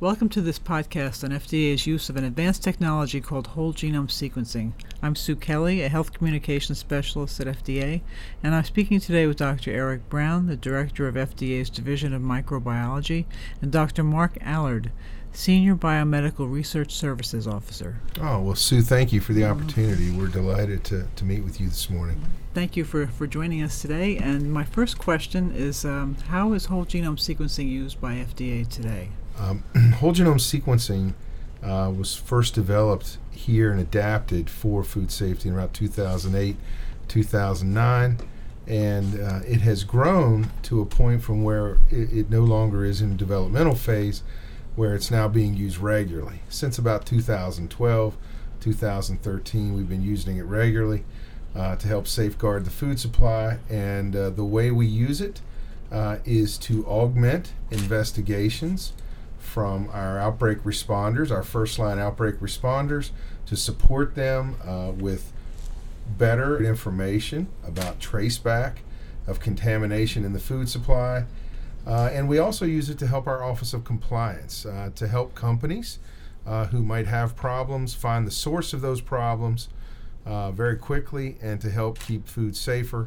Welcome to this podcast on FDA's use of an advanced technology called whole genome sequencing. I'm Sue Kelly, a health communications specialist at FDA, and I'm speaking today with Dr. Eric Brown, the director of FDA's Division of Microbiology, and Dr. Mark Allard, Senior Biomedical Research Services Officer. Oh, well, Sue, thank you for the opportunity. We're delighted to meet with you this morning. Thank you for joining us today. And my first question is, how is whole genome sequencing used by FDA today? Whole genome sequencing was first developed here and adapted for food safety in around 2008, 2009, and it has grown to a point from where it no longer is in developmental phase, where it's now being used regularly. Since about 2012, 2013, we've been using it regularly to help safeguard the food supply, and the way we use it is to augment investigations from our outbreak responders, our first-line outbreak responders, to support them with better information about traceback of contamination in the food supply. And we also use it to help our Office of Compliance, to help companies who might have problems find the source of those problems very quickly, and to help keep food safer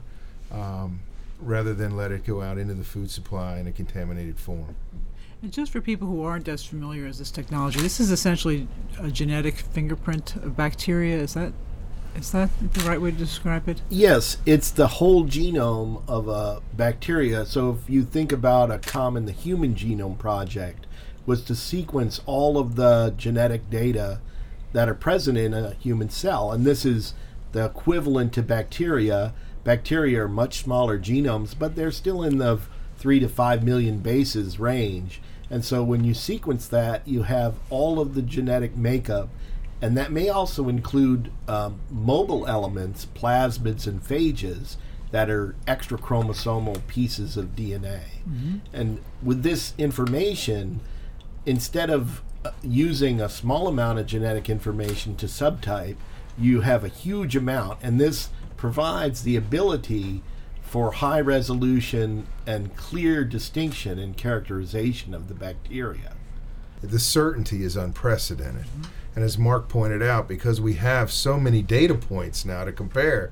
rather than let it go out into the food supply in a contaminated form. And just for people who aren't as familiar as this technology, this is essentially a genetic fingerprint of bacteria. Is that the right way to describe it? Yes, it's the whole genome of a bacteria. So if you think about the Human Genome Project was to sequence all of the genetic data that are present in a human cell. And this is the equivalent to bacteria. Bacteria are much smaller genomes, but they're still in the 3 to 5 million bases range. And so when you sequence that, you have all of the genetic makeup, and that may also include mobile elements, plasmids and phages, that are extra chromosomal pieces of DNA. Mm-hmm. And with this information, instead of using a small amount of genetic information to subtype, you have a huge amount, and this provides the ability for high resolution and clear distinction and characterization of the bacteria. The certainty is unprecedented. Mm-hmm. And as Mark pointed out, because we have so many data points now to compare,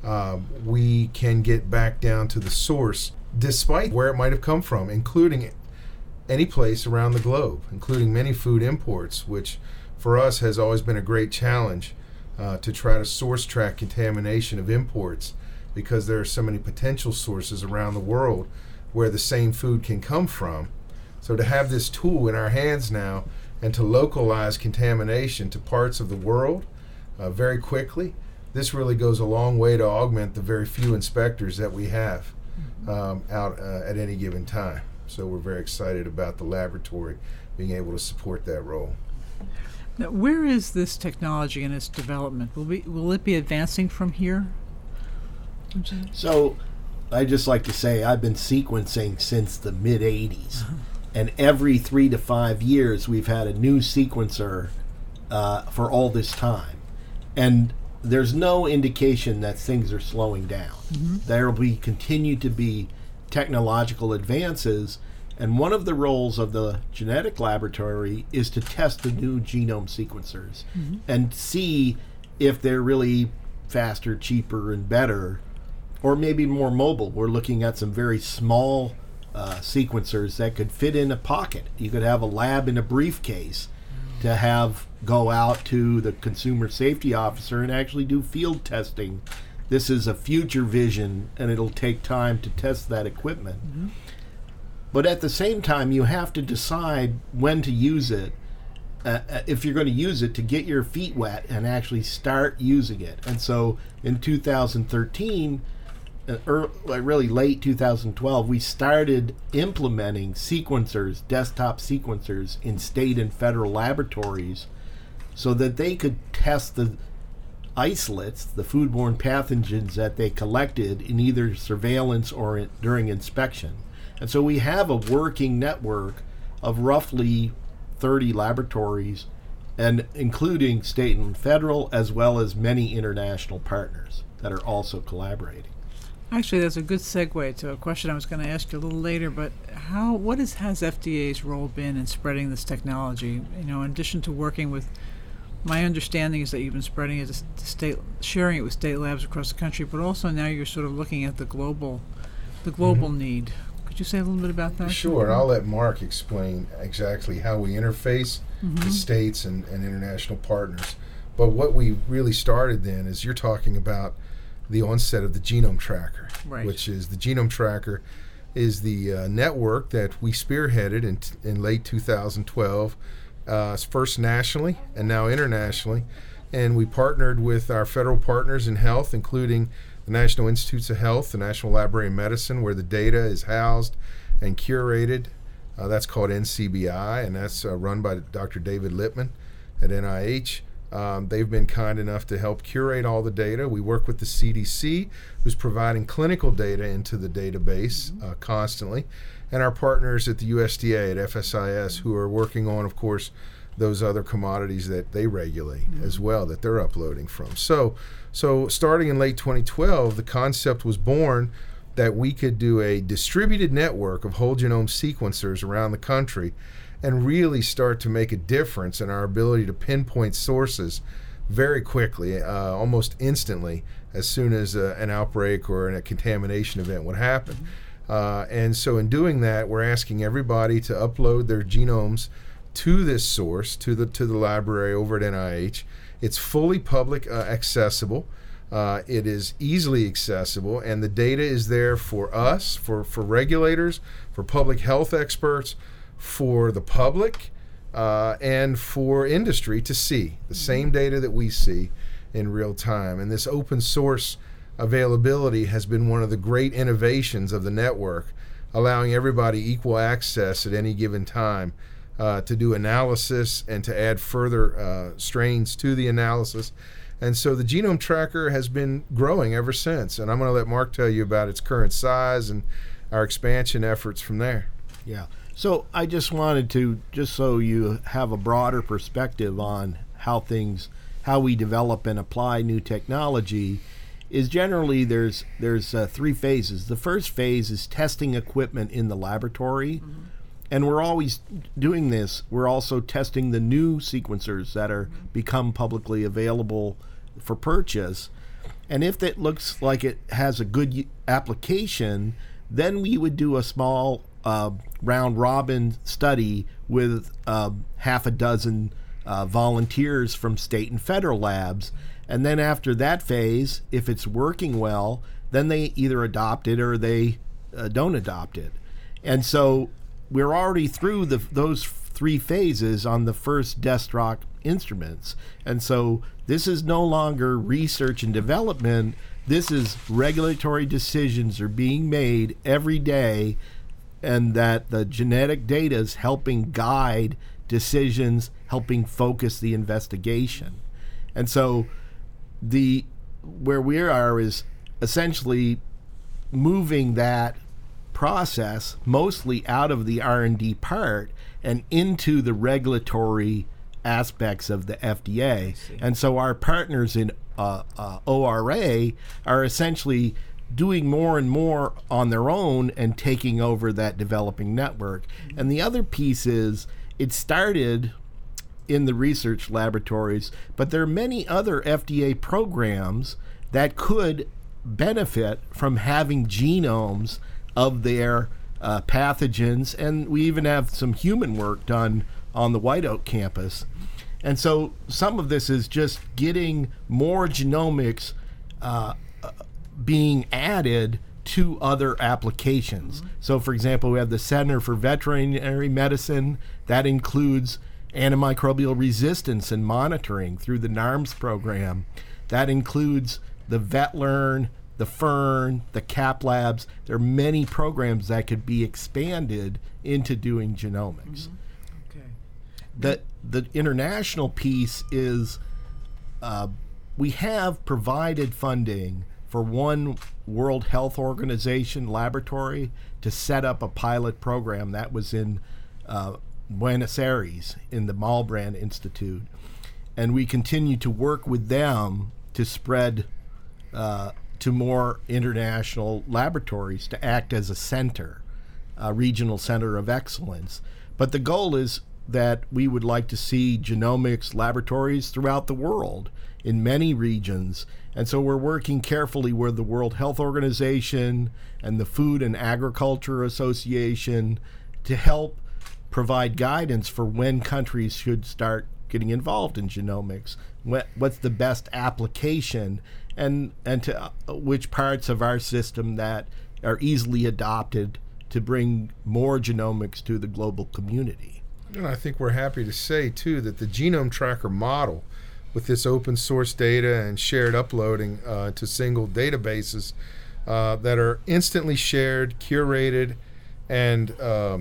we can get back down to the source despite where it might have come from, including any place around the globe, including many food imports, which for us has always been a great challenge to try to source track contamination of imports, because there are so many potential sources around the world where the same food can come from. So to have this tool in our hands now and to localize contamination to parts of the world very quickly, this really goes a long way to augment the very few inspectors that we have out at any given time. So we're very excited about the laboratory being able to support that role. Now, where is this technology in its development? Will it be advancing from here? So I just like to say I've been sequencing since the mid-'80s. And every 3 to 5 years we've had a new sequencer for all this time. And there's no indication that things are slowing down. Mm-hmm. There will continue to be technological advances, and one of the roles of the genetic laboratory is to test the new genome sequencers and see if they're really faster, cheaper, and better, or maybe more mobile. We're looking at some very small sequencers that could fit in a pocket. You could have a lab in a briefcase to have go out to the consumer safety officer and actually do field testing. This is a future vision, and it'll take time to test that equipment. Mm-hmm. But at the same time, you have to decide when to use it, if you're going to use it, to get your feet wet and actually start using it. And so in 2013, really late 2012, we started implementing sequencers, desktop sequencers, in state and federal laboratories so that they could test the isolates, the foodborne pathogens that they collected in either surveillance or during inspection. And so we have a working network of roughly 30 laboratories, and including state and federal, as well as many international partners that are also collaborating. Actually, that's a good segue to a question I was going to ask you a little later. But has FDA's role been in spreading this technology? In addition to working with, my understanding is that you've been spreading it sharing it with state labs across the country, but also now you're sort of looking at the global need. Could you say a little bit about that? Sure, and I'll let Mark explain exactly how we interface with states and international partners. But what we really started then is you're talking about the onset of the Genome Tracker, right. Which is the Genome Tracker is the network that we spearheaded in late 2012, first nationally and now internationally. And we partnered with our federal partners in health, including the National Institutes of Health, the National Library of Medicine, where the data is housed and curated. That's called NCBI, and that's run by Dr. David Lippman at NIH. They've been kind enough to help curate all the data. We work with the CDC, who's providing clinical data into the database constantly, and our partners at the USDA, at FSIS, who are working on, of course, those other commodities that they regulate as well, that they're uploading from. So starting in late 2012, the concept was born that we could do a distributed network of whole genome sequencers around the country and really start to make a difference in our ability to pinpoint sources very quickly, almost instantly, as soon as an outbreak or a contamination event would happen. And so in doing that, we're asking everybody to upload their genomes to this source, to the library over at NIH. It's fully public accessible. It is easily accessible, and the data is there for us, for regulators, for public health experts, for the public, and for industry to see the same data that we see in real time. And this open source availability has been one of the great innovations of the network, allowing everybody equal access at any given time to do analysis and to add further strains to the analysis. And so the Genome Tracker has been growing ever since. And I'm going to let Mark tell you about its current size and our expansion efforts from there. Yeah. So I just wanted to, just so you have a broader perspective on how we develop and apply new technology, is generally there's 3 phases. The first phase is testing equipment in the laboratory. And we're always doing this. We're also testing the new sequencers that are become publicly available for purchase. And if it looks like it has a good application, then we would do a small round-robin study with half a dozen volunteers from state and federal labs. And then after that phase, if it's working well, then they either adopt it or they don't adopt it. And so we're already through those 3 phases on the first desktop instruments. And so this is no longer research and development. This is regulatory decisions are being made every day, and that the genetic data is helping guide decisions, helping focus the investigation. And so where we are is essentially moving that process mostly out of the R&D part and into the regulatory aspects of the FDA. And so our partners in ORA are essentially doing more and more on their own and taking over that developing network. And the other piece is it started in the research laboratories, but there are many other FDA programs that could benefit from having genomes of their pathogens, and we even have some human work done on the White Oak campus. And so some of this is just getting more genomics being added to other applications. So for example, we have the Center for Veterinary Medicine that includes antimicrobial resistance and monitoring through the NARMS program. That includes the VetLearn, the Fern, the CAP labs. There are many programs that could be expanded into doing genomics. Okay. The international piece is we have provided funding for one World Health Organization laboratory to set up a pilot program that was in Buenos Aires in the Malbrand Institute. And we continue to work with them to spread to more international laboratories to act as a center, a regional center of excellence. But the goal is that we would like to see genomics laboratories throughout the world in many regions. And so we're working carefully with the World Health Organization and the Food and Agriculture Association to help provide guidance for when countries should start getting involved in genomics, what's the best application, and to which parts of our system that are easily adopted to bring more genomics to the global community. And I think we're happy to say, too, that the Genome Tracker model, with this open source data and shared uploading to single databases that are instantly shared, curated, and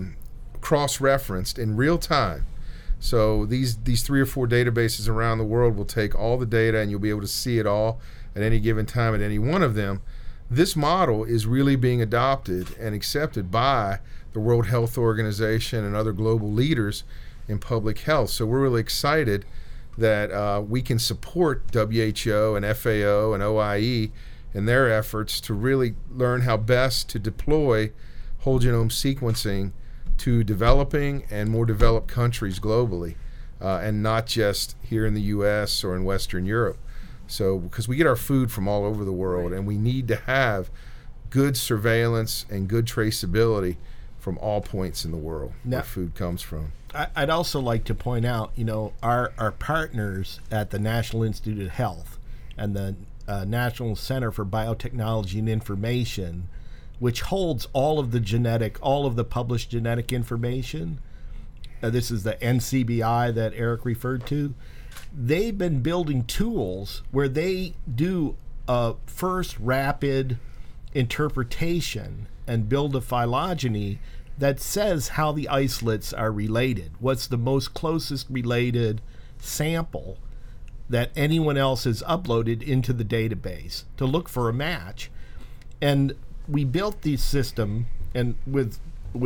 cross-referenced in real time. So these 3 or 4 databases around the world will take all the data, and you'll be able to see it all at any given time at any one of them. This model is really being adopted and accepted by the World Health Organization and other global leaders in public health. So we're really excited that we can support WHO and FAO and OIE in their efforts to really learn how best to deploy whole genome sequencing to developing and more developed countries globally, and not just here in the U.S. or in Western Europe. So, because we get our food from all over the world, and we need to have good surveillance and good traceability from all points in the world where food comes from. I'd also like to point out, our partners at the National Institute of Health and the National Center for Biotechnology and Information, which holds all of the published genetic information. This is the NCBI that Eric referred to. They've been building tools where they do a first rapid interpretation and build a phylogeny that says how the isolates are related. What's the most closest related sample that anyone else has uploaded into the database to look for a match. And we built this system, and with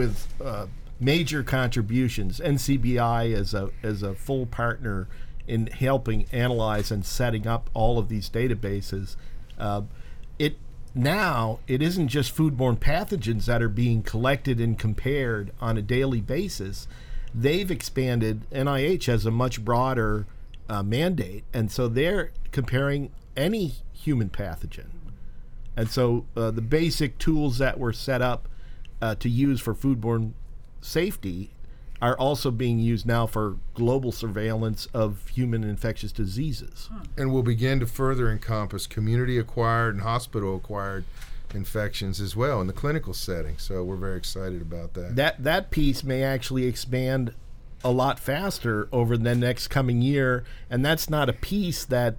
major contributions. NCBI is a full partner in helping analyze and setting up all of these databases. It isn't just foodborne pathogens that are being collected and compared on a daily basis. They've expanded. NIH has a much broader mandate, and so they're comparing any human pathogen. And so the basic tools that were set up to use for foodborne safety are also being used now for global surveillance of human infectious diseases. And will begin to further encompass community-acquired and hospital-acquired infections as well in the clinical setting. So we're very excited about that. That piece may actually expand a lot faster over the next coming year, and that's not a piece that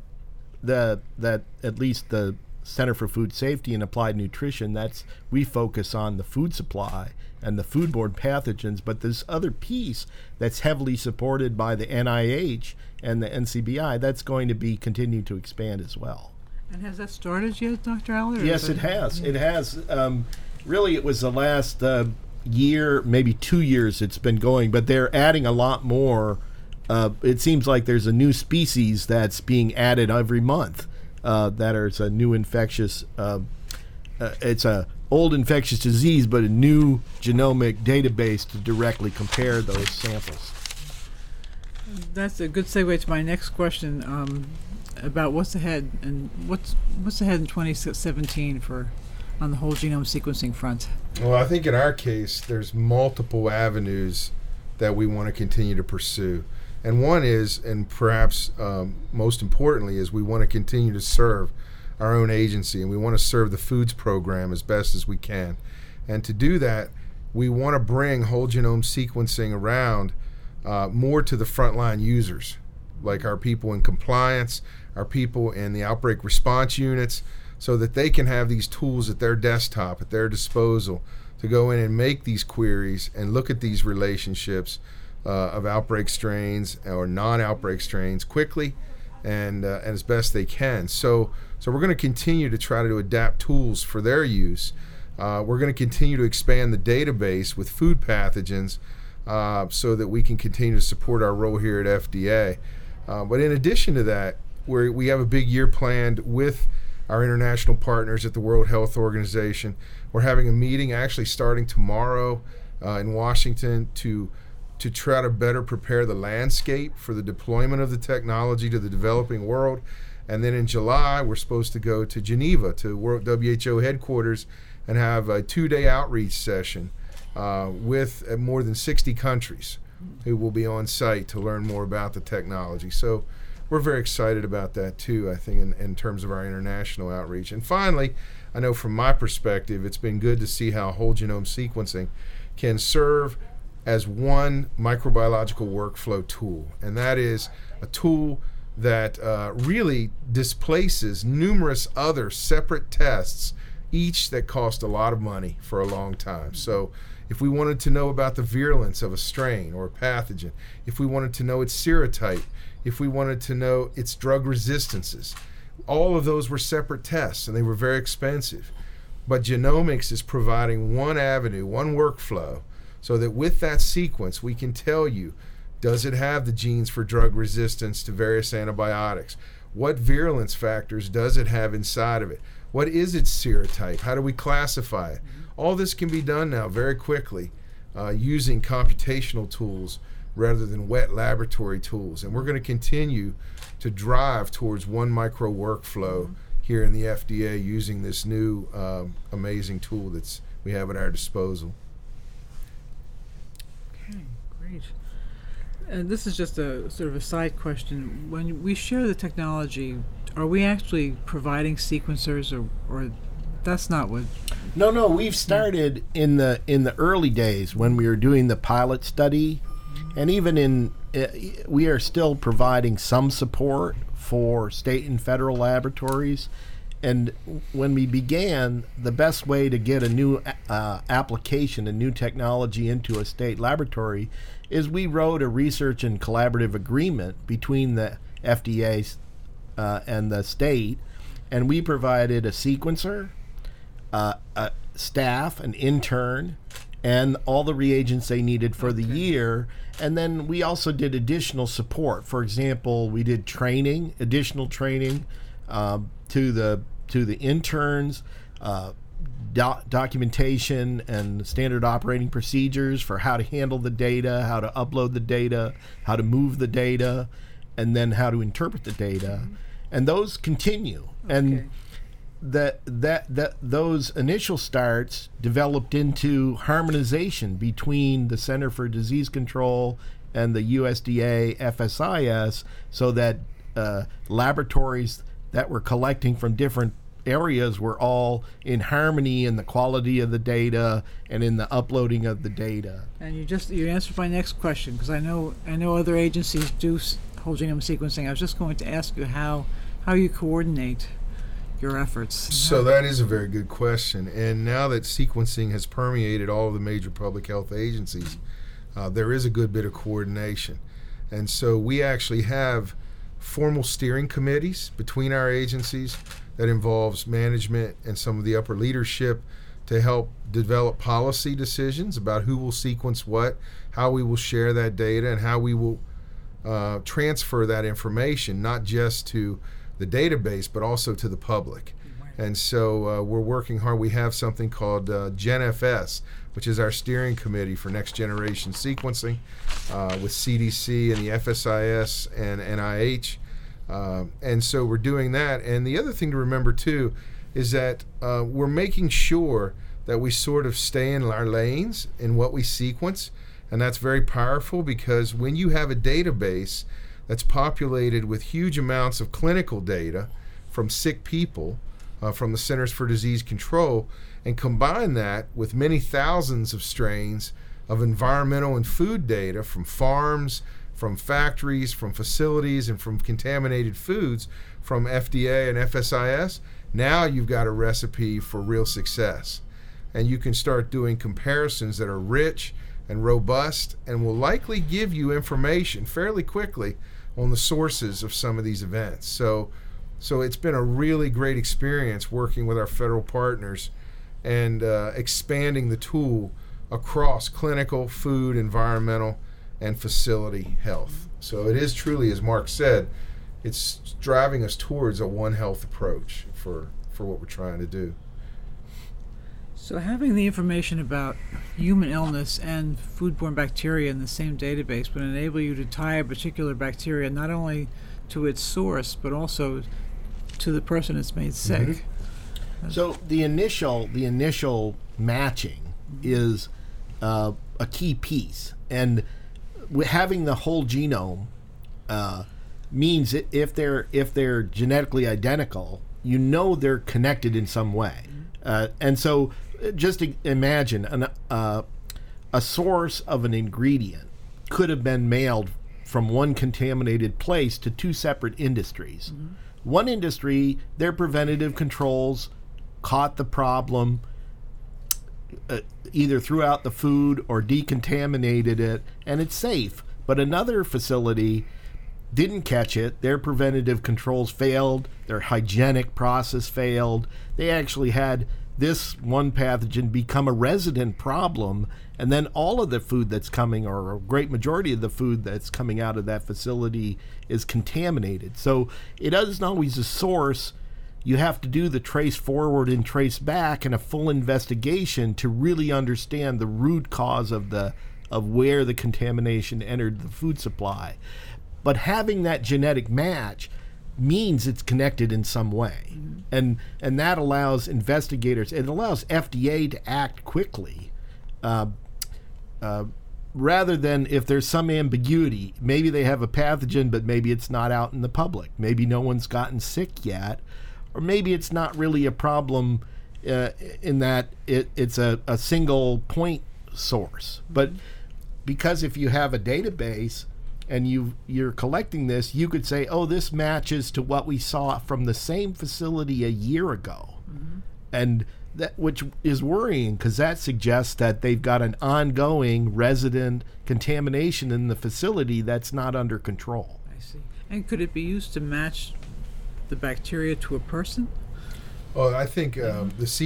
at least the Center for Food Safety and Applied Nutrition, we focus on the food supply and the foodborne pathogens, but this other piece that's heavily supported by the NIH and the NCBI, that's going to be continuing to expand as well. And has that started yet, Dr. Aller? Yes, it has. Yeah. It has. Really, it was the last year, maybe 2 years it's been going, but they're adding a lot more. It seems like there's a new species that's being added every month. There's a new infectious, it's a old infectious disease, but a new genomic database to directly compare those samples. That's a good segue to my next question about what's ahead, and what's ahead in 2017 on the whole genome sequencing front. Well, I think in our case, there's multiple avenues that we want to continue to pursue. And one is, and perhaps most importantly, is we want to continue to serve our own agency, and we want to serve the foods program as best as we can. And to do that, we want to bring whole genome sequencing around more to the frontline users, like our people in compliance, our people in the outbreak response units, so that they can have these tools at their desktop, at their disposal, to go in and make these queries and look at these relationships of outbreak strains or non-outbreak strains quickly and as best they can. So we're going to continue to try to adapt tools for their use. We're going to continue to expand the database with food pathogens so that we can continue to support our role here at FDA. But in addition to that, we have a big year planned with our international partners at the World Health Organization. We're having a meeting actually starting tomorrow in Washington to try to better prepare the landscape for the deployment of the technology to the developing world. And then in July, we're supposed to go to Geneva, to World WHO headquarters, and have a 2-day outreach session with more than 60 countries who will be on site to learn more about the technology. So we're very excited about that too, I think, in terms of our international outreach. And finally, I know from my perspective, it's been good to see how whole genome sequencing can serve as one microbiological workflow tool. And that is a tool that really displaces numerous other separate tests, each that cost a lot of money for a long time. So if we wanted to know about the virulence of a strain or a pathogen, if we wanted to know its serotype, if we wanted to know its drug resistances, all of those were separate tests and they were very expensive. But genomics is providing one avenue, one workflow, so that with that sequence we can tell you, does it have the genes for drug resistance to various antibiotics? What virulence factors does it have inside of it? What is its serotype? How do we classify it? All this can be done now very quickly using computational tools rather than wet laboratory tools. And we're going to continue to drive towards one micro workflow here in the FDA using this new amazing tool that we have at our disposal. Okay, great. And this is just a sort of a side question. When we share the technology, are we actually providing sequencers, or that's not what? No. We've started in the early days when we were doing the pilot study, and even we are still providing some support for state and federal laboratories. And when we began, the best way to get a new application, a new technology into a state laboratory is we wrote a research and collaborative agreement between the FDA and the state, and we provided a sequencer, a staff, an intern, and all the reagents they needed for the year. And then we also did additional support. For example, we did additional training to the interns, documentation and standard operating procedures for how to handle the data, how to upload the data, how to move the data, and then how to interpret the data. And those continue. And those initial starts developed into harmonization between the Center for Disease Control and the USDA FSIS, so that laboratories that were collecting from different areas were all in harmony in the quality of the data and in the uploading of the data. And you answered my next question, because I know other agencies do whole genome sequencing. I was just going to ask you how you coordinate your efforts. So that is a very good question. And now that sequencing has permeated all of the major public health agencies, there is a good bit of coordination. And so we actually have formal steering committees between our agencies that involves management and some of the upper leadership to help develop policy decisions about who will sequence what, how we will share that data, and how we will transfer that information, not just to the database, but also to the public. And so we're working hard. We have something called GenFS, which is our steering committee for next generation sequencing with CDC and the FSIS and NIH. And so we're doing that. And the other thing to remember too is that we're making sure that we sort of stay in our lanes in what we sequence. And that's very powerful, because when you have a database that's populated with huge amounts of clinical data from sick people, from the Centers for Disease Control, and combine that with many thousands of strains of environmental and food data from farms, from factories, from facilities, and from contaminated foods from FDA and FSIS, now you've got a recipe for real success. And you can start doing comparisons that are rich and robust and will likely give you information fairly quickly on the sources of some of these events. So it's been a really great experience working with our federal partners and expanding the tool across clinical, food, environmental, and facility health. So it is truly, as Mark said, it's driving us towards a One Health approach for what we're trying to do. So having the information about human illness and foodborne bacteria in the same database would enable you to tie a particular bacteria not only to its source, but also to the person it's made sick. Mm-hmm. So the initial matching is a key piece, and having the whole genome means that if they're genetically identical, you know they're connected in some way. And so just imagine a source of an ingredient could have been mailed from one contaminated place to two separate industries. Mm-hmm. One industry, their preventative controls caught the problem, either threw out the food or decontaminated it, and it's safe. But another facility didn't catch it. Their preventative controls failed. Their hygienic process failed. They actually had this one pathogen become a resident problem, and then all of the food that's coming, or a great majority of the food that's coming out of that facility, is contaminated. So it isn't always a source. You have to do the trace forward and trace back and a full investigation to really understand the root cause of where the contamination entered the food supply. But having that genetic match means it's connected in some way. Mm-hmm. And that allows investigators, it allows FDA to act quickly, rather than if there's some ambiguity. Maybe they have a pathogen, but maybe it's not out in the public. Maybe no one's gotten sick yet, or maybe it's not really a problem in that it's a single point source. But because if you have a database and you're collecting this, you could say, oh, this matches to what we saw from the same facility a year ago. Mm-hmm. And that, which is worrying, because that suggests that they've got an ongoing resident contamination in the facility that's not under control. I see. And could it be used to match the bacteria to a person? Oh, I think the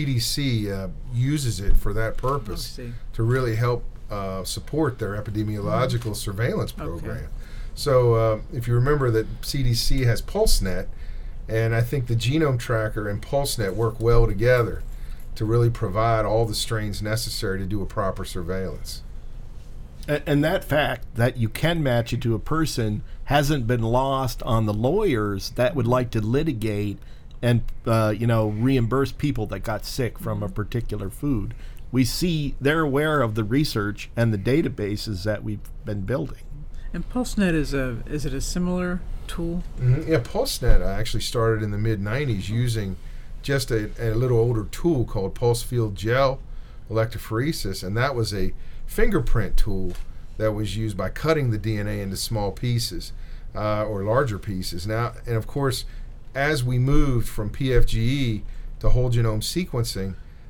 CDC uses it for that purpose, to really help support their epidemiological surveillance program. Okay. So if you remember that CDC has PulseNet, and I think the Genome Tracker and PulseNet work well together to really provide all the strains necessary to do a proper surveillance. And that fact that you can match it to a person hasn't been lost on the lawyers that would like to litigate and reimburse people that got sick from a particular food. We see they're aware of the research and the databases that we've been building. And PulseNet is it a similar tool? Mm-hmm. Yeah, PulseNet actually started in the mid-'90s using just a little older tool called pulse field gel electrophoresis, and that was a fingerprint tool that was used by cutting the DNA into small pieces or larger pieces. Now, and of course, as we moved from PFGE to whole genome sequencing,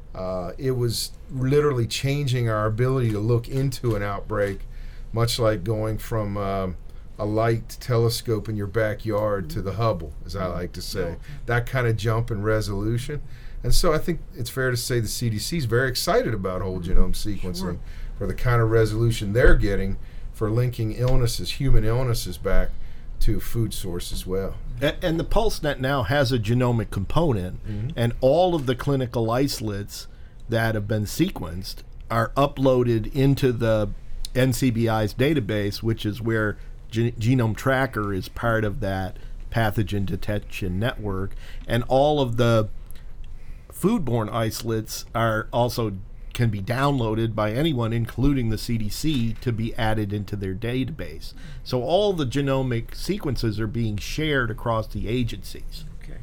it was literally changing our ability to look into an outbreak, much like going from a light telescope in your backyard to the Hubble, as I like to say. That kind of jump in resolution. And so I think it's fair to say the CDC is very excited about whole genome sequencing for the kind of resolution they're getting for linking illnesses, human illnesses, back to food source as well. And the PulseNet now has a genomic component, and all of the clinical isolates that have been sequenced are uploaded into the NCBI's database, which is where Genome Tracker is part of that pathogen detection network. And all of the foodborne isolates are also can be downloaded by anyone, including the CDC, to be added into their database. So all the genomic sequences are being shared across the agencies. Okay.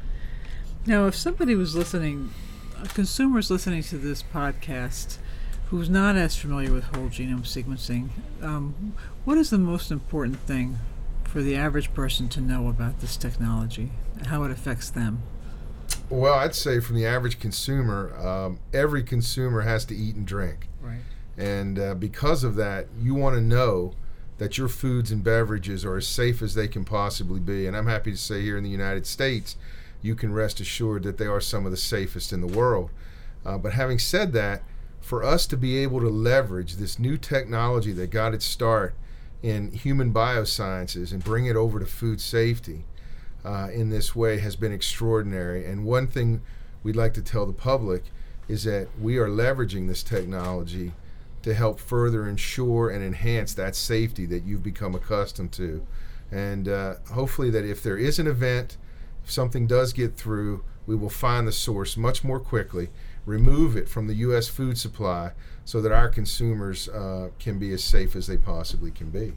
Now, if somebody was listening, a consumer's listening to this podcast who's not as familiar with whole genome sequencing, what is the most important thing for the average person to know about this technology and how it affects them? Well, I'd say from the average consumer, every consumer has to eat and drink. Right. And because of that, you want to know that your foods and beverages are as safe as they can possibly be. And I'm happy to say here in the United States, you can rest assured that they are some of the safest in the world. But having said that, for us to be able to leverage this new technology that got its start in human biosciences and bring it over to food safety, in this way has been extraordinary. And one thing we'd like to tell the public is that we are leveraging this technology to help further ensure and enhance that safety that you've become accustomed to. And hopefully that if there is an event, if something does get through, we will find the source much more quickly, remove it from the U.S. food supply so that our consumers can be as safe as they possibly can be.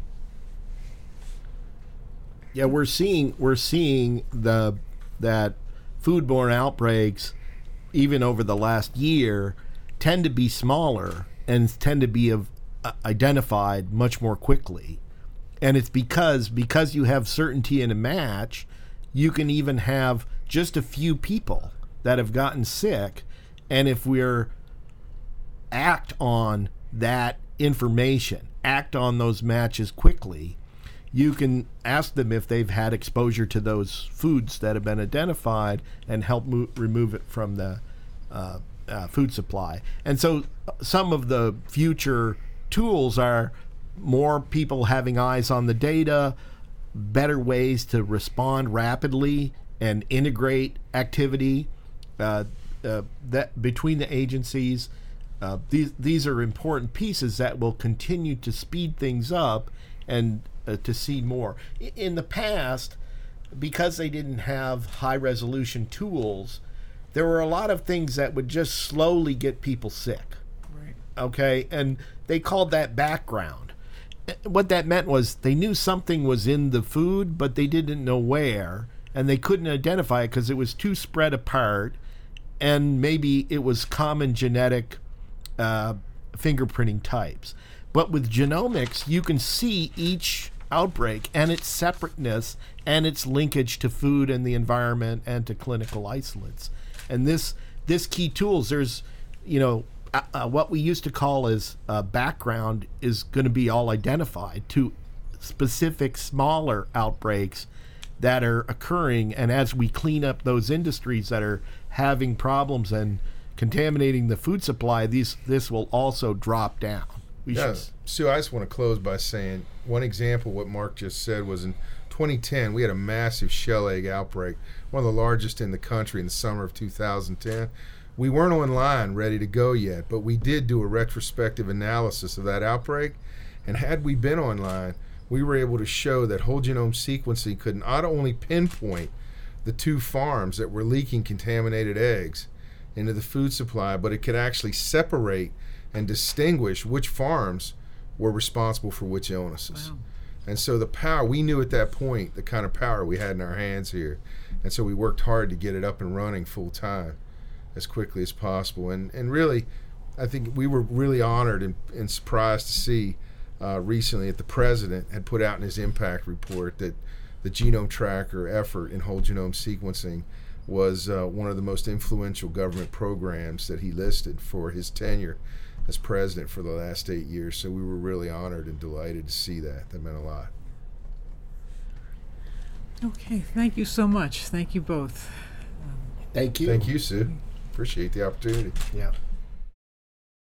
Yeah, we're seeing that foodborne outbreaks, even over the last year, tend to be smaller and tend to be identified much more quickly. And it's because you have certainty in a match, you can even have just a few people that have gotten sick, and if we're act on that information, act on those matches quickly, you can ask them if they've had exposure to those foods that have been identified and help remove it from the food supply. And so some of the future tools are more people having eyes on the data, better ways to respond rapidly and integrate activity that between the agencies. These are important pieces that will continue to speed things up and to see more. In the past, because they didn't have high resolution tools, there were a lot of things that would just slowly get people sick. Right. Okay, and they called that background. What that meant was they knew something was in the food, but they didn't know where, and they couldn't identify it because it was too spread apart, and maybe it was common genetic fingerprinting types. But with genomics, you can see each outbreak and its separateness and its linkage to food and the environment and to clinical isolates. And this key tools, there's, what we used to call as background is going to be all identified to specific smaller outbreaks that are occurring. And as we clean up those industries that are having problems and contaminating the food supply, this will also drop down. Sue, I just want to close by saying one example, what Mark just said, was in 2010, we had a massive shell egg outbreak, one of the largest in the country in the summer of 2010. We weren't online ready to go yet, but we did do a retrospective analysis of that outbreak. And had we been online, we were able to show that whole genome sequencing could not only pinpoint the 2 farms that were leaking contaminated eggs into the food supply, but it could actually separate and distinguish which farms were responsible for which illnesses. Wow. And so the power, we knew at that point the kind of power we had in our hands here. And so we worked hard to get it up and running full time as quickly as possible. And really, I think we were really honored and surprised to see recently that the president had put out in his impact report that the Genome Tracker effort in whole genome sequencing was one of the most influential government programs that he listed for his tenure as president for the last 8 years. So we were really honored and delighted to see that. That meant a lot. Okay, thank you so much. Thank you both. Thank you. Thank you, Sue. Appreciate the opportunity. Yeah.